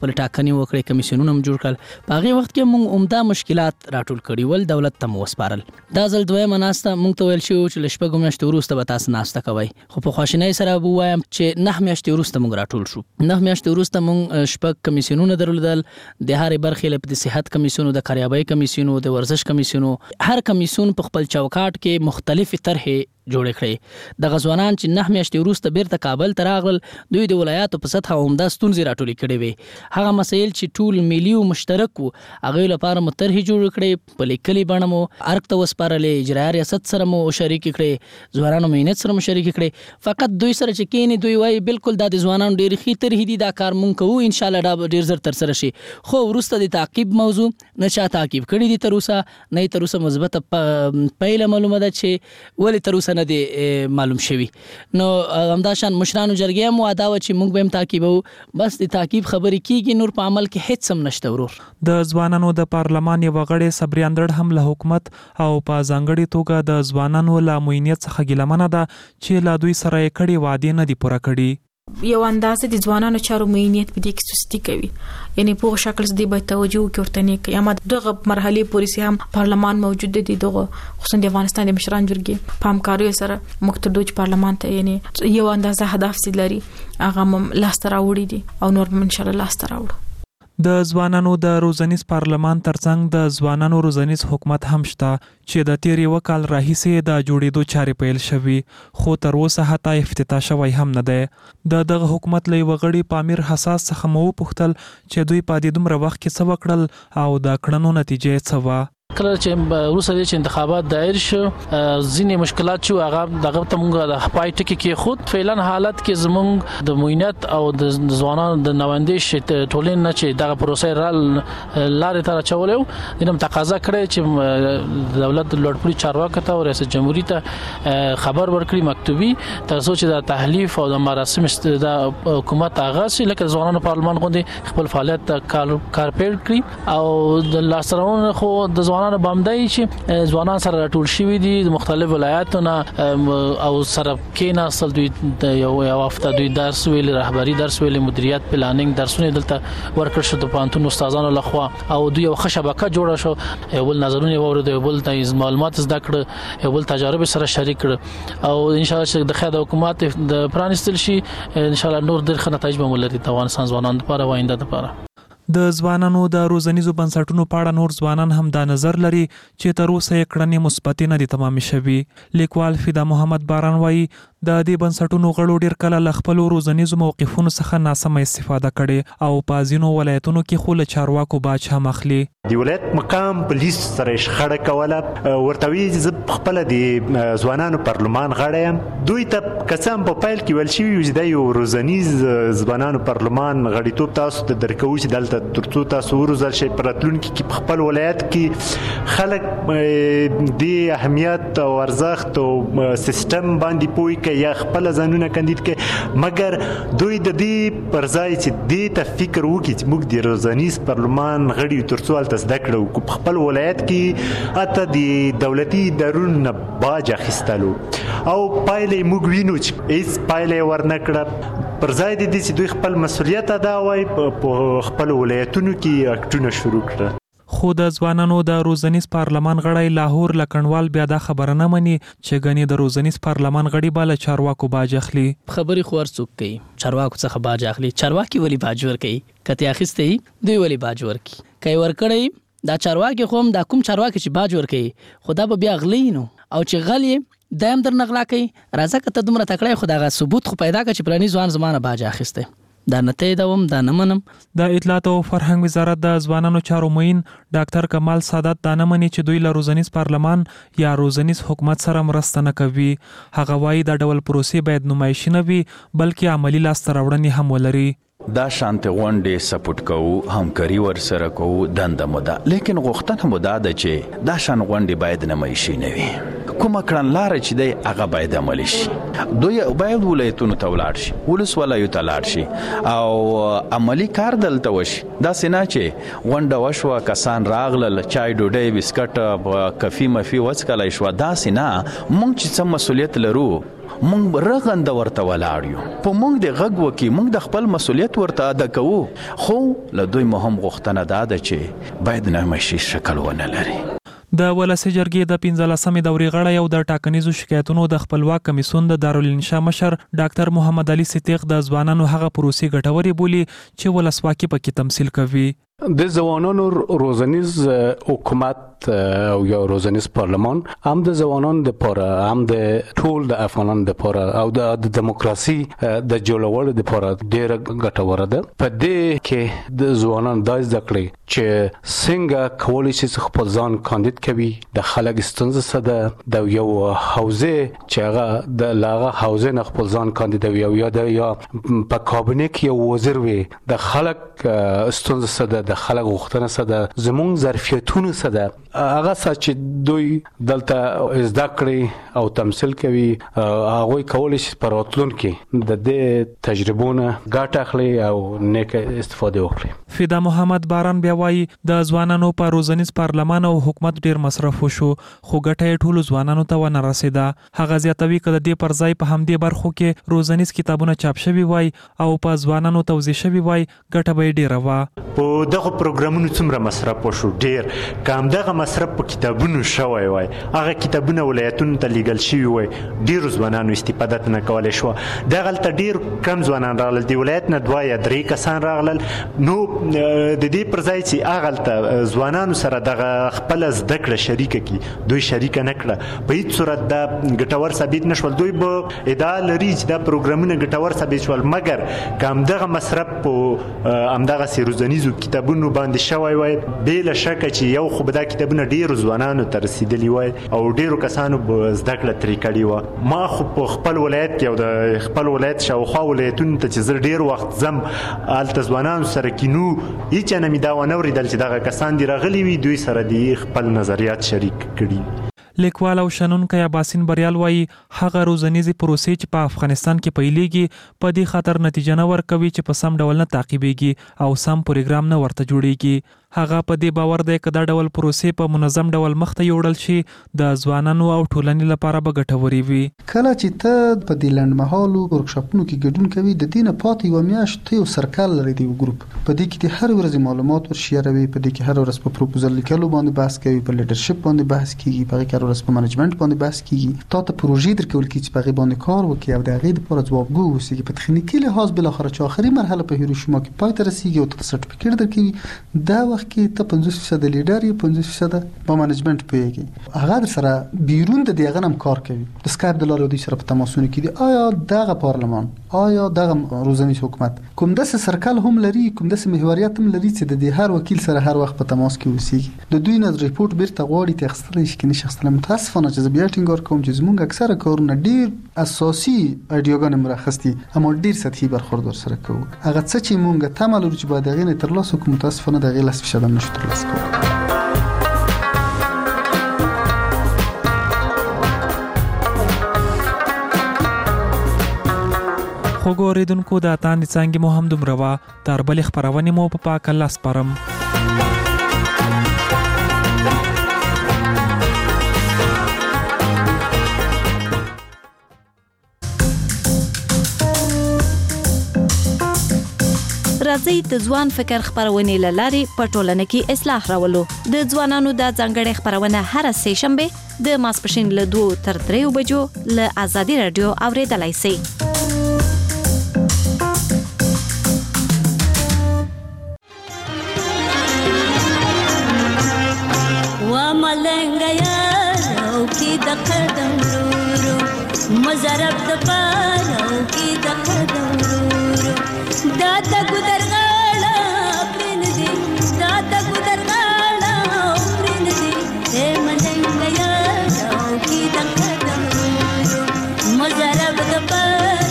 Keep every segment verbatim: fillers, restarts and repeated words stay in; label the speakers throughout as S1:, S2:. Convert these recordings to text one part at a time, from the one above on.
S1: خپل ټاکنې وکړې، کمیسیونونه هم جوړ کړل. په هغې وخت کې موږ عمده مشکلات راټول کړي ول، دولت ته مو وسپارل. دا ځل دویمه ناسته موږ ته ویل شوي چې له شپږو میاشتو وروسته به تاسو ناسته کوئ، خو په خواشینۍ سره به ووایم چې نهه میاشتې وروسته موږ راټول شو. نهه میاشتې وروسته موږ شپږ کمیسیونونه درلودل، د هرې برخې لپاره د صحت کمیسیونو، د کاریابۍ کمیسیونو، د ورزش کمیسیونو. هر کمیسیون په خپل چوکاټ کې مختلفې طرحې جوړې کړې. د غزوانان چې نه میاشتې وروسته بیرته کابل ته راغلل، دوی د ولایاتو په سطحه عمده ستونزې راټولې کړې وې. هغه مسایل چې ټول ملي او مشترک وو، هغوی لپاره مو طرحې جوړې کړې، په لیکلې بڼه مو ارګ ته وسپارلې، اجرایه ریاست سره مو شریکې کړې، ځوانانو معینت سره مو شریکې کړې. فقط دوی سره چې کېنې دوی وایي بالکل دا د ځوانانو ډېرې ښې طرحې دي، دا کار مونږ کوو، انشاءالله دا به ډېر زر ترسره شي. خو وروسته د تعقیب موضوع نه چا تعقیب کړي دي تر اوسه، نه یې تر اوسه مثبته پایله معلومه ده چې ولې تر اوسه نه دی معلوم شوي. نو همداشان مشرانو جرګې هم وعده وه چې موږ به هم تعقیبوو، بس د تعقیب خبرې کېږي، نور په عمل کې هېڅ هم نشته. ورور
S2: د ځوانانو د پارلمان یوه غړې صبري اندړ هم له حکومت او په ځانګړې توګه د ځوانانو له معینیت څخه ګیلمنه ده چې له دوی سره یې کړي وعدې نه دي پوره کړي.
S3: یو اندازه د ځوانانو چارو معینیت په دې کې سستی کوي، یعنی په شکل دې به توجه وکړي ورته نه کوي. اما دغه مرحله پولیسي هم پارلمان موجود دي، دغه خصوصا د افغانستان د مشران جرګې په همکارۍ سره مقتدر پارلمان ته یعنی یو اندازه هدف سي لري، هغه هم لاس ته راوړي دي او نور ان شاء الله لاس ته راوړو.
S2: د ځوانانو د روزنیز پارلمان ترڅنګ د ځوانانو روزنیز حکومت هم شته چې د تیر یو کال راهیسې د جوړېدو چارې پیل شوي، خو تر اوسه حتی افتتاح شوی هم نه دی. د دغه حکومت له یوه غړي پامیر حساس څخه مو وپوښتل چې دوی په دې دومره وخت کې څه وکړل او د کړنو نتیجې څه وه.
S4: کله چې وروسته چې انتخابات دایر شو، ځینې مشکلات چې هغه دغه ته موږ د پای ټکي کې خود فعلا حالت کې زموږ د معینت او د ځوانانو د نوندې ټولین نه چې دغه پروسې را لارې ته راچولې، دنه تقاضا کړې چې دولت د لوړپوړي چارواکو ته او ریاست جمهوریت ته خبر ورکړي مکتوبي، تر څو چې د تحلیف او د مراسم د حکومت آغاز شي، لکه ځوانانو پارلمان غونډې خپل فعالیت کار پیل کړي. او د لاسرونه خو د ځوانانو بامدای چې ځوانان سره راټول شوي دي د مختلف ولایاتو نه، او سره کېناستل، دوی د یو یو هفته دوی درس ویل، رهبری درس ویل، مدیریت پلانینګ درسونه دلته ورکړل شو د پوهنتون استادانو لخوا، او دوی یو ښه شبکه جوړه شو، یو بل نظرونه واورېدل، یو بل ته معلومات زده کړه، یو بل تجارب سره شریک کړه، او ان شاء الله چې د خیر د حکومت د پرانستل شي ان شاء الله نور ډېر ښه نتایج به ولري د افغانستان ځوانانو لپاره او آینده لپاره.
S2: د ځوانانو د روزنیزو بنسټونو په اړه نور ځوانان هم دا نظر لري چې تر اوسه یې کړنې مثبتې نه دي تمامې شوي. لیکوال فدا محمد باران وایي د دې بنسټونو غړو ډېر کله له خپلو روزنیزو موقفونو څخه ناسمه استفاده کړې او په ځینو ولایتونو کې خو له چارواکو باج هم اخلي.
S5: د ولایت مقام پولیس سره شخړه کوله، ورته وی زه خپله د ځوانانو پارلمان غړی یم، دوی ته قسم په پیل کې ویل شوي چې دا یو روزنیز ځوانانو پارلمان غړیتوب تاسو ته درکوو چې دلته ترڅو تاسو وروزل شئ په راتلونکي کې په خپل ولایت کې خلک د اهمیت او ارزښت او سیستم باندې پوه کړي یا خپل ځانونه کاندید کړي، مګر دوی د دې پر ځای چې دې ته فکر وکړي چې موږ د روزنیز پارلمان غړي یو ترڅو هلته زده کړو په خپل ولایت کې حتی د دولتي ادارو نه باج اخیستلو، او پایله یې موږ وینو چې هېڅ پایله یې ورنه کړه. پر ځای د دې چې دوی خپل مسؤلیت ادا وای په خپل ولایتونو کې اکټونه شروع کړه.
S2: خو د ځوانانو د روزنیز پارلمان غړی لاهور لکنډوال بیا دا خبره نه مني چې ګنې د روزنیز پارلمان غړي به له چارواکو باج اخلي.
S1: خبرې خو هر څوک کوي، چارواکو څخه باج اخلي، چارواکي ولې باج ورکوي؟ که ترې اخیستی دوی ولې باج ورکوي؟ که یې ورکړی دا چارواکي خو هم دا کوم چارواکي چې باج ورکوي خو دا به بیا غلی نو، او چې غل یې دا هم در نغلا کوي. راځه که ته دومره تکړه خو دغه ثبوت خو پیدا کړه چې فلاني ځوان زما نه باج اخیستی، دا نه تاییدوم، دا نه منم.
S2: د اطلاعات او فرهنګ وزارت د ځوانانو چارو معین ډاکټر کمال سادات دا نه مني چې دوی له روزنیز پارلمان یا روزنیز حکومت سره مرسته نه کوي. هغه وایي دا ډول پروسې باید نمایشي نه وي بلکې عملی لاسته راوړنې هم ولري.
S6: دا شانت غونډې سپورټ کوو، همکاري ورسره کوو، دنده مو ده، لیکن غوښتنه مو دا ده چې دا شان غونډې باید نمایشي نه وي. کومه کړنلاره چې دی هغه باید عملي شي. دوی باید ولایتونو ته ولاړ شي، ولس ولایتو ته لاړ شي او عملي کار دلته وشي. داسې نه چې غونډه وشوه، کسان راغلل، چای ډوډۍ بسکټ کافي مفي وڅکلی شوه، داسې نه. موږ چې څه مسؤلیت لرو مونږ رغند ورته ولاړ یو په مونږ د غږ وکي مونږ د خپل مسولیت ورته ادا کوو خو له دوی مهم غوښتنه دا ده چې باید نمایشي شکل ونه لري.
S2: د ولسی جرګې د پنځلسمې دورې غړی او د ټاکنیزو شکایتونو د خپلواک کمیسیون د دارالانشا مشر ډاکټر محمد علي صدیق د ځوانانو هغه پروسې ګټورې بولي چې ولسواکي پکې تمثیل کوي.
S7: د ځوانانو روزنیز حکومت او یا روزنیز پارلمان هم د ځوانانو لپاره هم د ټول د افغانانو لپاره او د دموکراسي د جوړولو لپاره ډیره ګټوره ده. په دې کې د ځوانانو د زده کړې چې څنګه کولی شي خپل ځان کاندید کوي د خلک ستونزې سره د یو حوزه چې هغه د لاغه حوزه نه خپل ځان کاندیدوي او یا د یا په کابینه کې یو وزیر وي د خلک ستونزې سره د خلک غوښتنه سره زموږ ظرفیتونو سره هغه چې دوی دلته زده کړې او تمثيل کوي هغه کولی شي په راتلونکي د دې تجربونه ګټه اخلي او نیک استفاده وکړي.
S2: فدا محمد باران بیا وایي د ځوانانو په روزنیز پارلمان او حکومت ډیر مصرف وشو خو ګټه ټول ځوانانو ته ونه رسیده. هغه زیاتوي کله د پر ځای په همدې برخو کې روزنیز کتابونه چاپ شوي وای او په ځوانانو توزیع شوي وای ګټه به ډیره وا.
S5: په دغه پروګرامونو څومره مصرف وشو ډیر کم دغه مصرف په کتابونو شوی وای هغه کتابونه ولایتونو ته لیږل شوي وای ډیر ځوانانو استفاده نه کولای شو. دغه تل ډیر کم ځوانان راغلل دی ولایت نه دوه یا درې کسان راغلل نو د دې پر ځای چې هغه ته ځوانانو سره دغه خپل زده کړه شریک کی دوی شریک نه کړه په هیڅ صورت دا ګټور ثابت نشول. دوی به ادعا لري چې دا پروګرامونه ګټور ثابت شول مګر کم دغه مصرف په همدغه سیروزنیزو کتابونو باندې شوی وای بلا شک چې یو خو به دا کتابونه ډیر ځوانانو ته رسیدلی وای او ډیرو کسانو به زده کړه ترې کړې و. ما خو په خپل ولایت کې او د خپل ولایت شاوخوا ولایتونو ته چې زه ډیر وخت زم هلته ځوانانو سره کینو هیڅ نه مې دا ونه اورېدل چې دغه کسان دي راغلي وي دوی سره دي خپل نظریات شریک کړي.
S2: لیکوال او شنونکی یاسین بریال وایي هغه روزنیزي پروسې چې په افغانستان کې پیلېږي په دې خاطر نتیجه نه ورکوي چې په سم ډول نه تعقیبېږي او سم پروګرام نه ورته جوړېږي. هغه په دې باور دی چې دا ډول پروسې په منظم ډول مخته یوړل شي د ځوانانو او ټولنې لپاره به ګټوري وي.
S8: کله چې ته په دې لنډمهالو ورکشاپونو کې ګډون کوي د دې نه پاتې یوه میاشت ته یو سرکل لري د یو ګروپ په دې کې د هر ورځې معلومات ورشیروي په دې کې هر ورځ په پروپوزل لیکلو باندې بحث کوي په لیډرشپ باندې بحث کیږي په هغه ورځ په منیجمنت باندې بحث کیږي تا ته پروژې درکول کیږي چې په هغه باندې کار وکړي او د هغې لپاره ځوابګو اوسېږي په تخنیکي لحاظ بالاخره چې آخري مرحله په هیروشیما کې پای ته رسیږي او ته سرټیفیکیټ درکوي دا وخت کې ته پنځوس فیصد لیډر یې پنځوس فیصد په منیجمنت پوهېږي هغه در سره بیرون د دې هغه هم کار کوي د سکایپ د لارې دوی سره په تماسونو کې دي. آیا دغه پارلمان آیا دغه روزنیز حکومت کوم داسې سرکل هم لري کوم داسې محوریت هم لري چې د دې هر وکیل سره هر وخت په تماس کې اوسېږي د دوی نه ریپورت بیرته غواړي ته اخیستلی شي که نه شي اخیستلی. متاسفانه چې زه بیا ټینګار کوم چې زموږ اکثره کارونه ډېر اساسي ایډیاګانې مرخص دي اما ډېر سطحي برخوردار سره کوو. هغه څه چې موږ تمه لرو چې باید هغې نه ترلاسه کړو متاسفانه د هغې لس فیصد هم نشو ترلاسه کولی.
S2: خو ګوریدونکو د اتاندې څانګې مو هم دومره وه تر بلې خپرونې مو په پاک الله سپارم.
S9: راځي د ځوان فکر خبرونه لاري په ټولنه کې اصلاح راولو. د ځوانانو د ځانګړي خبرونه هر سه شنبه د ماسپښین له دوه تر درې بجو له ازادي رادیو اوریدلای شئ.
S10: وملنګ یارو کې د قدم ورو مزرب د پالو کې د قدم ورو دا د ګدر غاړه پرن دي دا د ګدر غاړه پرن دي اے ملنګ یارو کې د قدم ورو مزرب د پالو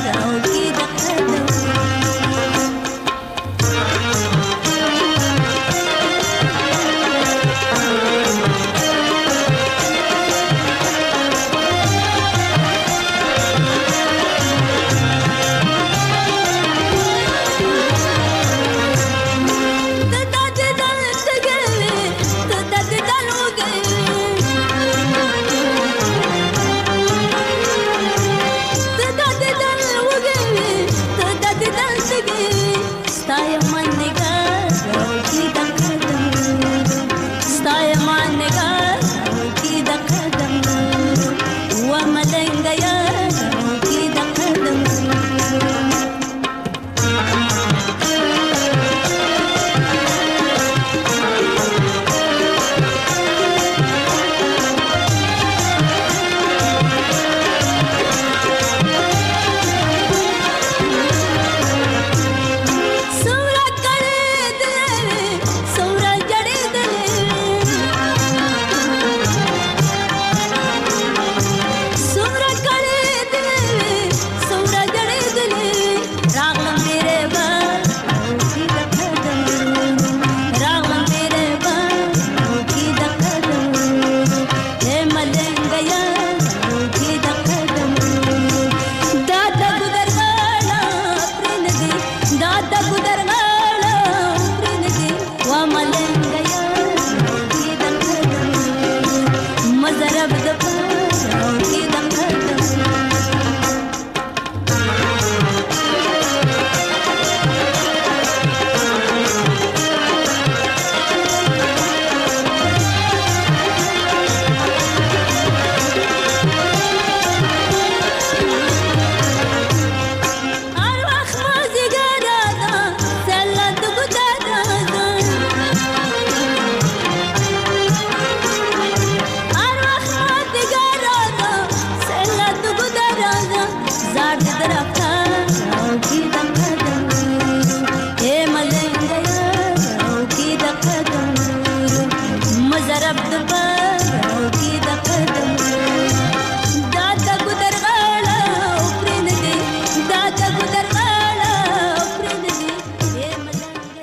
S10: راو کې